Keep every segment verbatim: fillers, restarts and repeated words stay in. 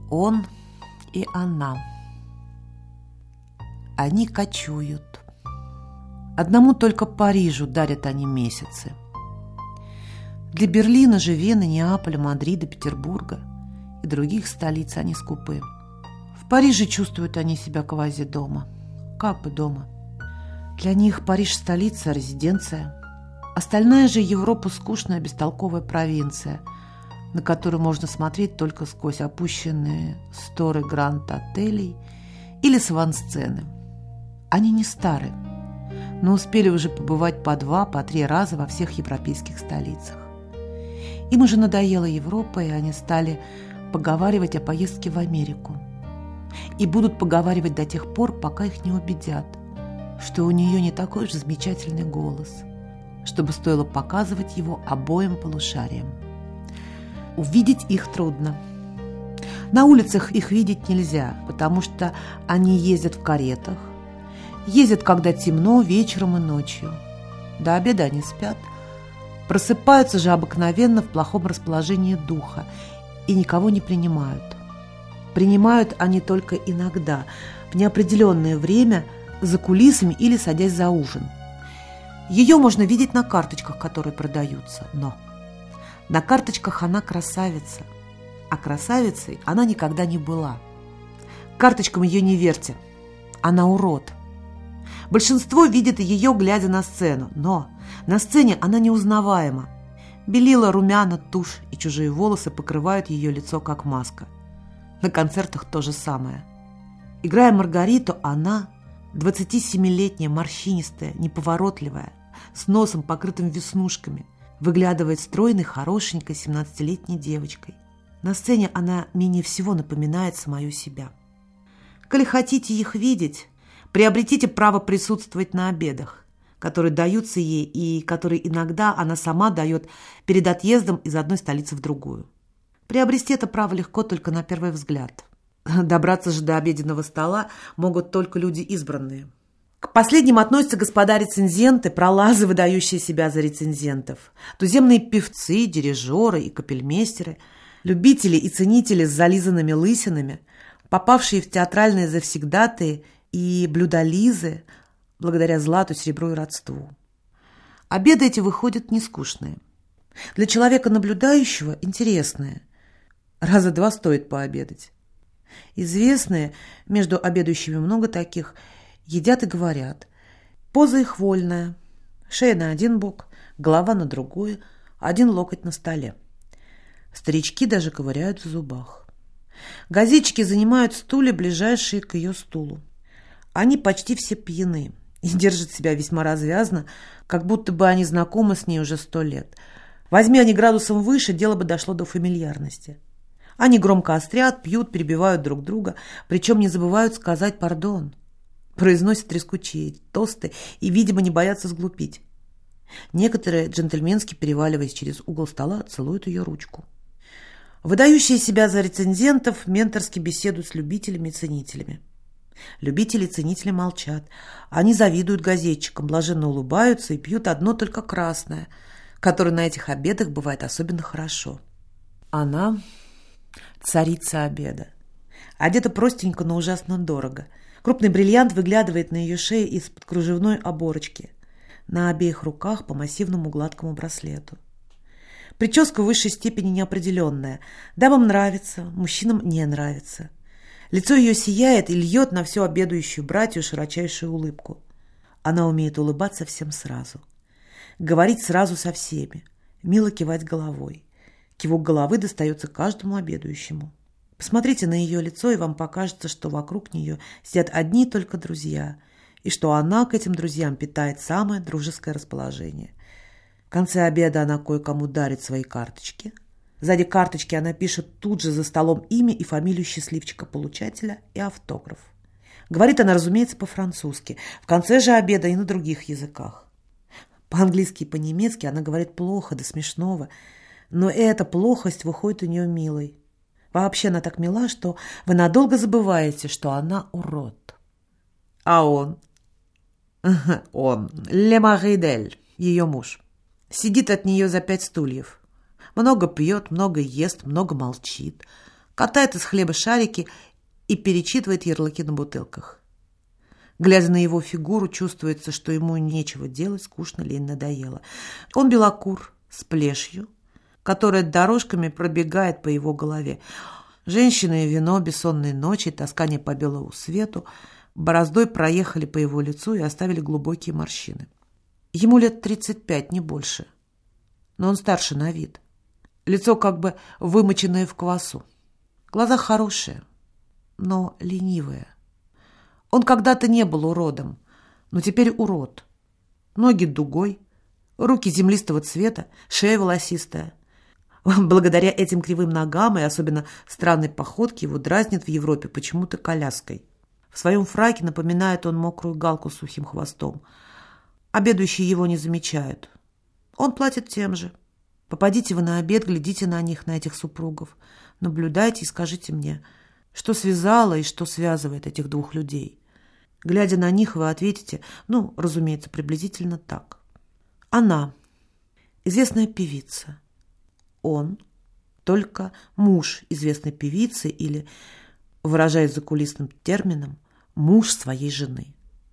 Он и она. Они кочуют. Одному только Парижу дарят они месяцы. Для Берлина же, Вены, Неаполя, Мадрида, Петербурга и других столиц они скупы. В Париже чувствуют они себя квази дома. Как бы дома. Для них Париж – столица, резиденция. Остальная же Европа – скучная, бестолковая провинция, на которую можно смотреть только сквозь опущенные сторы гранд-отелей или сван-сцены. Они не стары, но успели уже побывать по два, по три раза во всех европейских столицах. Им уже надоела Европа, и они стали поговаривать о поездке в Америку. И будут поговаривать до тех пор, пока их не убедят, что у нее не такой же замечательный голос, чтобы стоило показывать его обоим полушариям. Увидеть их трудно. На улицах их видеть нельзя, потому что они ездят в каретах, ездят, когда темно, вечером и ночью. До обеда они спят, просыпаются же обыкновенно в плохом расположении духа и никого не принимают. Принимают они только иногда, в неопределенное время, за кулисами или садясь за ужин. Ее можно видеть на карточках, которые продаются, но на карточках она красавица, а красавицей она никогда не была. Карточкам ее не верьте, она урод. Большинство видит ее, глядя на сцену, но на сцене она неузнаваема. Белила, румяна, тушь и чужие волосы покрывают ее лицо, как маска. На концертах то же самое. Играя Маргариту, она, двадцатисемилетняя, морщинистая, неповоротливая, с носом, покрытым веснушками, выглядывает стройной, хорошенькой семнадцатилетней девочкой. На сцене она менее всего напоминает самую себя. Коли хотите их видеть, приобретите право присутствовать на обедах, которые даются ей и которые иногда она сама дает перед отъездом из одной столицы в другую. Приобрести это право легко только на первый взгляд. Добраться же до обеденного стола могут только люди избранные. К последним относятся господа рецензенты, пролазы, выдающие себя за рецензентов, туземные певцы, дирижеры и капельмейстеры, любители и ценители с зализанными лысинами, попавшие в театральные завсегдатые и блюдолизы, благодаря злату, серебру и родству. Обеды эти выходят нескучные. Для человека наблюдающего интересные. Раза два стоит пообедать. Известные, между обедающими много таких, едят и говорят. Поза их вольная. Шея на один бок, голова на другой, один локоть на столе. Старички даже ковыряют в зубах. Газетчики занимают стулья, ближайшие к ее стулу. Они почти все пьяны и держат себя весьма развязно, как будто бы они знакомы с ней уже сто лет. Возьми они градусом выше, дело бы дошло до фамильярности. Они громко острят, пьют, перебивают друг друга, причем не забывают сказать «пардон». Произносят трескучие тосты и, видимо, не боятся сглупить. Некоторые, джентльменски переваливаясь через угол стола, целуют ее ручку. Выдающие себя за рецензентов менторски беседуют с любителями и ценителями. Любители и ценители молчат. Они завидуют газетчикам, блаженно улыбаются и пьют одно только красное, которое на этих обедах бывает особенно хорошо. Она царица обеда. Одета простенько, но ужасно дорого. Крупный бриллиант выглядывает на ее шее из-под кружевной оборочки. На обеих руках по массивному гладкому браслету. Прическа в высшей степени неопределенная. Дамам нравится, мужчинам не нравится. Лицо ее сияет и льет на всю обедающую братью широчайшую улыбку. Она умеет улыбаться всем сразу. Говорить сразу со всеми. Мило кивать головой. Кивок головы достается каждому обедающему. Посмотрите на ее лицо, и вам покажется, что вокруг нее сидят одни только друзья, и что она к этим друзьям питает самое дружеское расположение. В конце обеда она кое-кому дарит свои карточки. Сзади карточки она пишет тут же за столом имя и фамилию счастливчика-получателя и автограф. Говорит она, разумеется, по-французски. В конце же обеда и на других языках. По-английски и по-немецки она говорит плохо, до смешного, но эта плохость выходит у нее милой. Вообще она так мила, что вы надолго забываете, что она урод. А он? Он. Ле мари дель, ее муж. Сидит от нее за пять стульев. Много пьет, много ест, много молчит. катает из хлеба шарики и перечитывает ярлыки на бутылках. Глядя на его фигуру, чувствуется, что ему нечего делать, скучно, лень, надоело. Он белокур, с плешью, которая дорожками пробегает по его голове. Женщины и вино, бессонные ночи, таскание по белому свету бороздой проехали по его лицу и оставили глубокие морщины. Ему лет тридцать пять, не больше, но он старше на вид. Лицо как бы вымоченное в квасу. Глаза хорошие, но ленивые. Он когда-то не был уродом, но теперь урод. Ноги дугой, руки землистого цвета, шея волосистая. Благодаря этим кривым ногам и особенно странной походке его дразнят в Европе почему-то коляской. В своем фраке напоминает он мокрую галку с сухим хвостом. Обедающие его не замечают. Он платит тем же. Попадите вы на обед, глядите на них, на этих супругов. Наблюдайте и скажите мне, что связало и что связывает этих двух людей. Глядя на них, вы ответите, ну, разумеется, приблизительно так. Она – известная певица. Он – только муж известной певицы или, выражаясь закулисным термином, муж своей жены.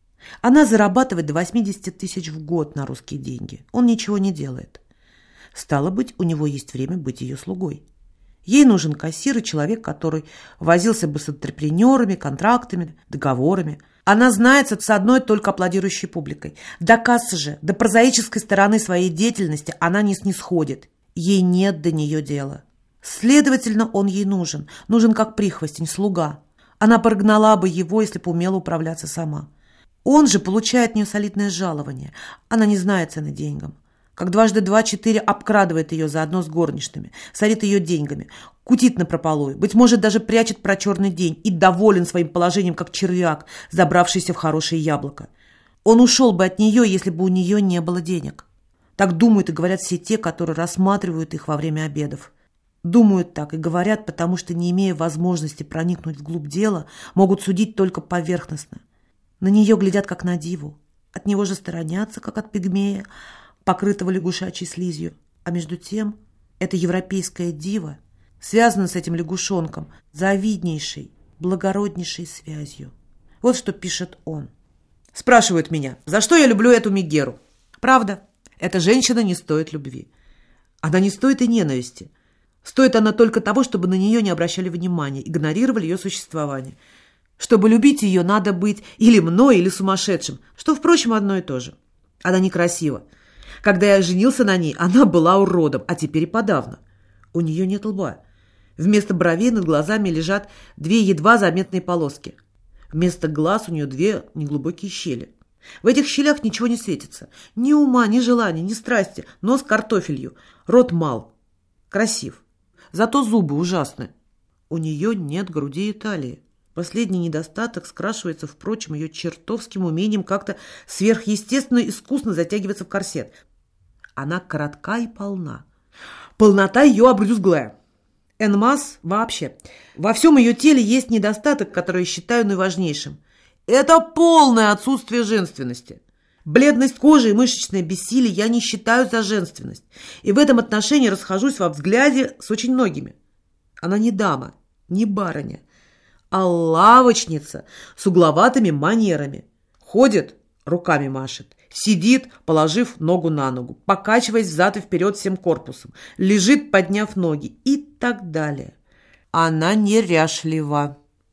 Она зарабатывает до восемьдесят тысяч в год на русские деньги. Он ничего не делает. Стало быть, у него есть время быть ее слугой. Ей нужен кассир и человек, который возился бы с антрепренерами, контрактами, договорами. Она знается с одной только аплодирующей публикой. До кассы же, до прозаической стороны своей деятельности она не снисходит. Ей нет до нее дела. Следовательно, он ей нужен. Нужен как прихвостень, слуга. Она прогнала бы его, если бы умела управляться сама. Он же получает от нее солидное жалование. Она не знает цены деньгам. Как дважды два четыре обкрадывает ее заодно с горничными, сорит ее деньгами, кутит напропалую, быть может, даже прячет про черный день и доволен своим положением, как червяк, забравшийся в хорошее яблоко. Он ушел бы от нее, если бы у нее не было денег. Так думают и говорят все те, которые рассматривают их во время обедов. Думают так и говорят, потому что, не имея возможности проникнуть вглубь дела, могут судить только поверхностно. На нее глядят, как на диву. От него же сторонятся, как от пигмея, покрытого лягушачьей слизью. А между тем, эта европейская дива связана с этим лягушонком завиднейшей, благороднейшей связью. Вот что пишет он. Спрашивают меня, за что я люблю эту Мегеру? Правда, эта женщина не стоит любви. Она не стоит и ненависти. Стоит она только того, чтобы на нее не обращали внимания, игнорировали ее существование. Чтобы любить ее, надо быть или мной, или сумасшедшим, что, впрочем, одно и то же. Она некрасива. Когда я женился на ней, она была уродом, а теперь и подавно. У нее нет лба. Вместо бровей над глазами лежат две едва заметные полоски. Вместо глаз у нее две неглубокие щели. В этих щелях ничего не светится. Ни ума, ни желания, ни страсти. Нос картофелью. Рот мал. Красив. Зато зубы ужасны. У нее нет груди и талии. Последний недостаток скрашивается, впрочем, ее чертовским умением как-то сверхъестественно искусно затягиваться в корсет. Она коротка и полна. Полнота ее обрюзглая. Энмас вообще. Во всем ее теле есть недостаток, который я считаю наиважнейшим. Это полное отсутствие женственности. Бледность кожи и мышечное бессилие я не считаю за женственность. И в этом отношении расхожусь во взгляде с очень многими. Она не дама, не барыня, а лавочница с угловатыми манерами. Ходит, руками машет, сидит, положив ногу на ногу, покачиваясь взад и вперед всем корпусом, лежит, подняв ноги и так далее. Она неряшлива.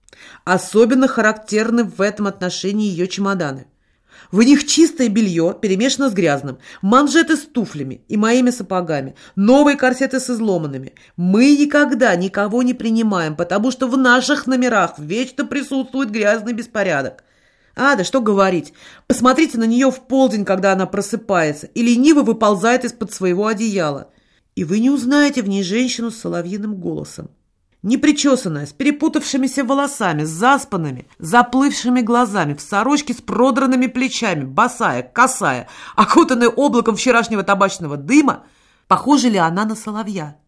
Особенно характерны в этом отношении ее чемоданы. В них чистое белье перемешано с грязным, манжеты с туфлями и моими сапогами, новые корсеты с изломанными. Мы никогда никого не принимаем, потому что в наших номерах вечно присутствует грязный беспорядок. А, да что говорить, посмотрите на нее в полдень, когда она просыпается и лениво выползает из-под своего одеяла. И вы не узнаете в ней женщину с соловьиным голосом. Непричесанная, с перепутавшимися волосами, с заспанными, заплывшими глазами, в сорочке с продранными плечами, босая, косая, окутанная облаком вчерашнего табачного дыма, похожа ли она на соловья?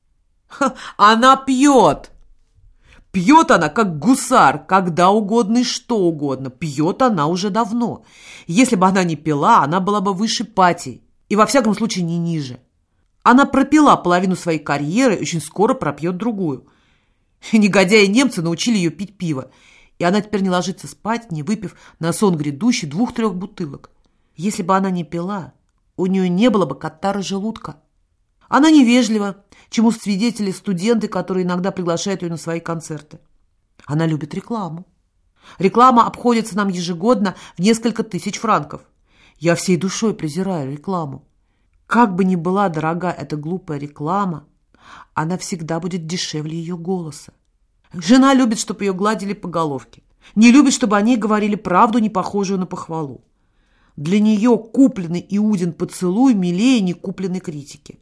Ха, она пьет! Пьет она, как гусар, когда угодно и что угодно. Пьет она уже давно. Если бы она не пила, она была бы выше Пати, и во всяком случае не ниже. Она пропила половину своей карьеры и очень скоро пропьет другую. Негодяи-немцы научили ее пить пиво, и она теперь не ложится спать, не выпив на сон грядущий двух-трех бутылок. Если бы она не пила, у нее не было бы катары желудка. Она невежлива, чему свидетели студенты, которые иногда приглашают ее на свои концерты. Она любит рекламу. Реклама обходится нам ежегодно в несколько тысяч франков. Я всей душой презираю рекламу. Как бы ни была дорога эта глупая реклама, она всегда будет дешевле ее голоса. Жена любит, чтобы ее гладили по головке. Не любит, чтобы о ней говорили правду, не похожую на похвалу. Для нее купленный Иудин поцелуй милее некупленной критики.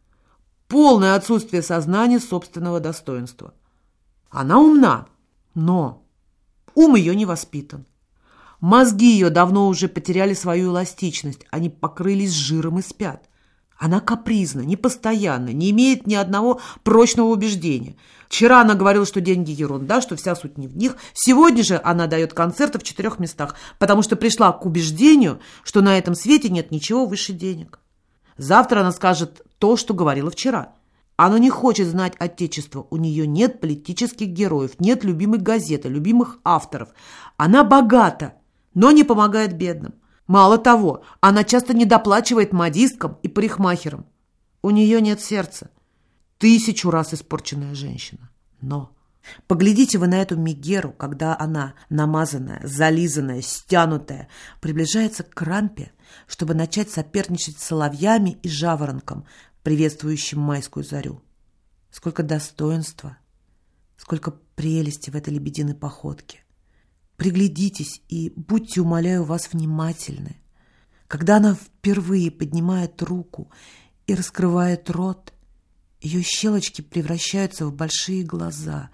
Полное отсутствие сознания собственного достоинства. Она умна, но ум ее не воспитан. Мозги ее давно уже потеряли свою эластичность, они покрылись жиром и спят. Она капризна, непостоянна, не имеет ни одного прочного убеждения. Вчера она говорила, что деньги ерунда, что вся суть не в них. Сегодня же она дает концерты в четырех местах, потому что пришла к убеждению, что на этом свете нет ничего выше денег. Завтра она скажет то, что говорила вчера. Она не хочет знать отечество, у нее нет политических героев, нет любимой газеты, любимых авторов. Она богата, но не помогает бедным. Мало того, она часто недоплачивает модисткам и парикмахерам. У нее нет сердца. Тысячу раз испорченная женщина. Но поглядите вы на эту Мегеру, когда она, намазанная, зализанная, стянутая, приближается к рампе, чтобы начать соперничать с соловьями и жаворонком, приветствующим майскую зарю. Сколько достоинства, сколько прелести в этой лебединой походке. Приглядитесь и будьте, умоляю вас, внимательны. Когда она впервые поднимает руку и раскрывает рот, ее щелочки превращаются в большие глаза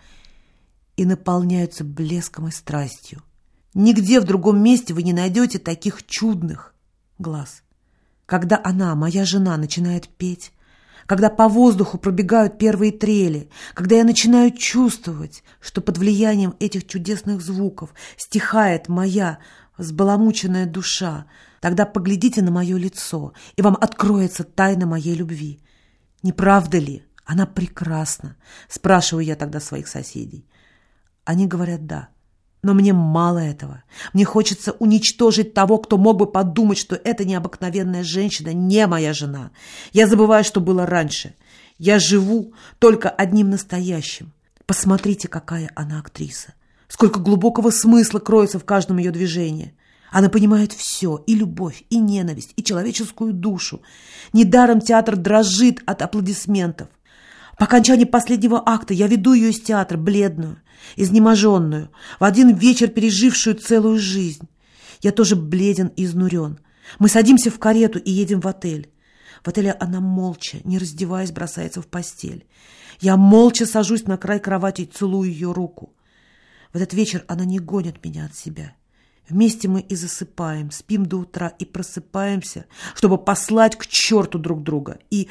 и наполняются блеском и страстью. Нигде в другом месте вы не найдете таких чудных глаз. Когда она, моя жена, начинает петь, когда по воздуху пробегают первые трели, когда я начинаю чувствовать, что под влиянием этих чудесных звуков стихает моя взбаламученная душа, тогда поглядите на мое лицо, и вам откроется тайна моей любви. Не правда ли? Она прекрасна, спрашиваю я тогда своих соседей. Они говорят «да». Но мне мало этого. Мне хочется уничтожить того, кто мог бы подумать, что эта необыкновенная женщина не моя жена. Я забываю, что было раньше. Я живу только одним настоящим. Посмотрите, какая она актриса. Сколько глубокого смысла кроется в каждом ее движении. Она понимает все, и любовь, и ненависть, и человеческую душу. Недаром театр дрожит от аплодисментов. По окончании последнего акта я веду ее из театра, бледную, изнеможенную, в один вечер пережившую целую жизнь. Я тоже бледен и изнурен. Мы садимся в карету и едем в отель. В отеле она молча, не раздеваясь, бросается в постель. Я молча сажусь на край кровати и целую ее руку. В этот вечер она не гонит меня от себя. Вместе мы и засыпаем, спим до утра и просыпаемся, чтобы послать к черту друг друга. И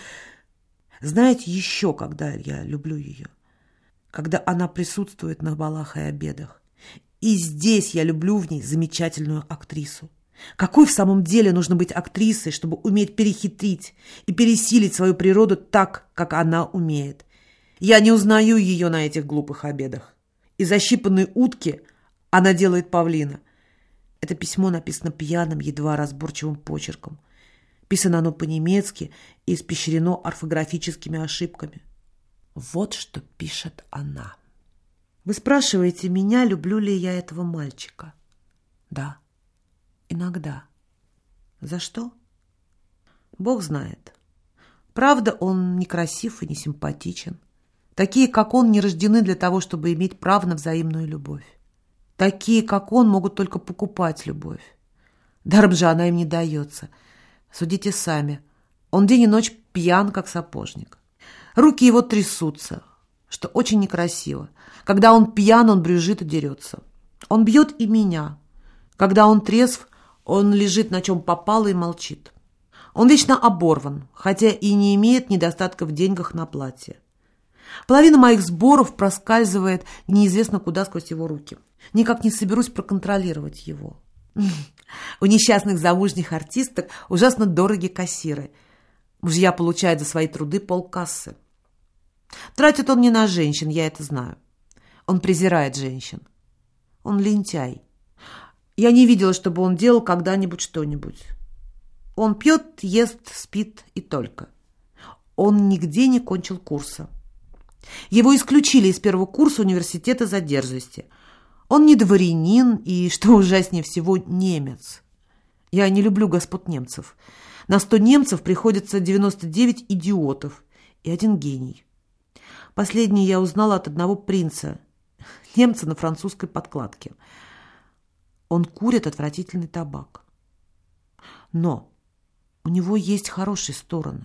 знаете еще, когда я люблю ее? Когда она присутствует на балах и обедах. И здесь я люблю в ней замечательную актрису. Какой в самом деле нужно быть актрисой, чтобы уметь перехитрить и пересилить свою природу так, как она умеет? Я не узнаю ее на этих глупых обедах. Из защипанной утки она делает павлина. Это письмо написано пьяным, едва разборчивым почерком. Писано оно по-немецки и испещрено орфографическими ошибками. Вот что пишет она. Вы спрашиваете меня, люблю ли я этого мальчика? Да, иногда. За что? Бог знает. Правда, он некрасив и не симпатичен. Такие, как он, не рождены для того, чтобы иметь право на взаимную любовь. Такие, как он, могут только покупать любовь. Даром же она им не дается. Судите сами. Он день и ночь пьян, как сапожник. Руки его трясутся, что очень некрасиво. Когда он пьян, он брюзжит и дерется. Он бьет и меня. Когда он трезв, он лежит на чем попало и молчит. Он вечно оборван, хотя и не имеет недостатка в деньгах на платье. Половина моих сборов проскальзывает неизвестно куда сквозь его руки. Никак не соберусь проконтролировать его. У несчастных замужних артисток ужасно дорогие кассиры. Мужья получают за свои труды полкассы. Тратит он не на женщин, я это знаю. Он презирает женщин. Он лентяй. Я не видела, чтобы он делал когда-нибудь что-нибудь. Он пьет, ест, спит и только. Он нигде не кончил курса. Его исключили из первого курса университета за дерзости. Он не дворянин и, что ужаснее всего, немец. Я не люблю господ немцев. На сто немцев приходится девяносто девять идиотов и один гений. Последний я узнала от одного принца, немца на французской подкладке. Он курит отвратительный табак. Но у него есть хорошие стороны.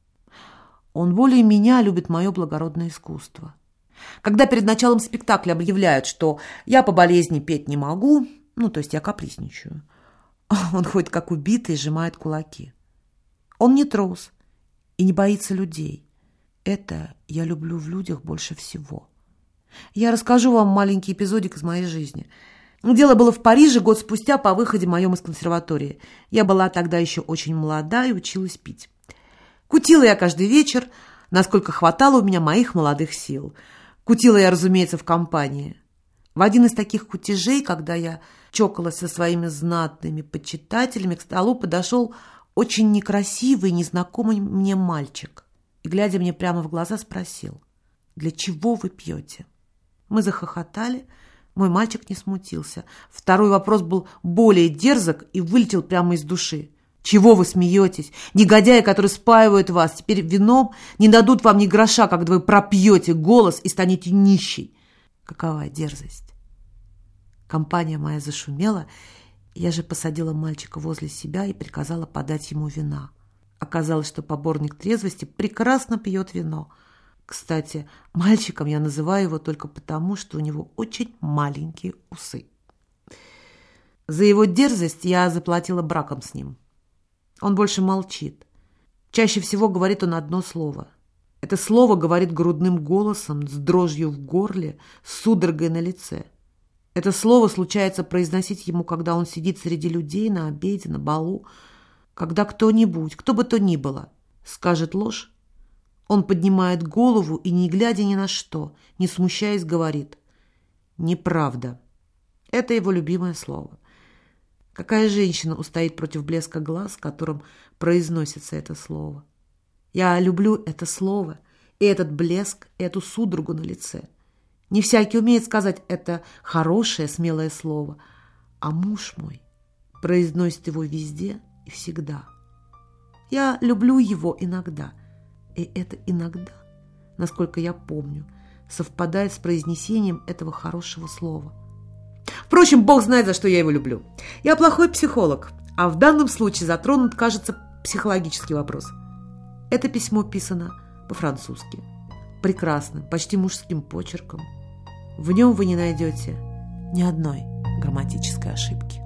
Он более меня любит мое благородное искусство. Когда перед началом спектакля объявляют, что я по болезни петь не могу, ну, то есть я капризничаю, он ходит как убитый и сжимает кулаки. Он не трус и не боится людей. Это я люблю в людях больше всего. Я расскажу вам маленький эпизодик из моей жизни. Дело было в Париже год спустя по выходе моем из консерватории. Я была тогда еще очень молода и училась пить. Кутила я каждый вечер, насколько хватало у меня моих молодых сил. Кутила я, разумеется, в компании. В один из таких кутежей, когда я чокалась со своими знатными почитателями, к столу подошел очень некрасивый, незнакомый мне мальчик и, глядя мне прямо в глаза, спросил: «Для чего вы пьете?» Мы захохотали, мой мальчик не смутился. Второй вопрос был более дерзок и вылетел прямо из души. «Чего вы смеетесь? Негодяи, которые спаивают вас, теперь вином не дадут вам ни гроша, когда вы пропьете голос и станете нищей». Какова дерзость! Компания моя зашумела. Я же посадила мальчика возле себя и приказала подать ему вина. Оказалось, что поборник трезвости прекрасно пьет вино. Кстати, мальчиком я называю его только потому, что у него очень маленькие усы. За его дерзость я заплатила браком с ним. Он больше молчит. Чаще всего говорит он одно слово. Это слово говорит грудным голосом, с дрожью в горле, с судорогой на лице. Это слово случается произносить ему, когда он сидит среди людей на обеде, на балу, когда кто-нибудь, кто бы то ни было, скажет ложь. Он поднимает голову и, не глядя ни на что, не смущаясь, говорит: «Неправда». Это его любимое слово. Какая женщина устоит против блеска глаз, которым произносится это слово? Я люблю это слово, и этот блеск, и эту судорогу на лице. Не всякий умеет сказать это хорошее, смелое слово, а муж мой произносит его везде и всегда. Я люблю его иногда, и это иногда, насколько я помню, совпадает с произнесением этого хорошего слова. Впрочем, Бог знает, за что я его люблю. Я плохой психолог, а в данном случае затронут, кажется, психологический вопрос. Это письмо писано по-французски. Прекрасно, почти мужским почерком. В нем вы не найдете ни одной грамматической ошибки.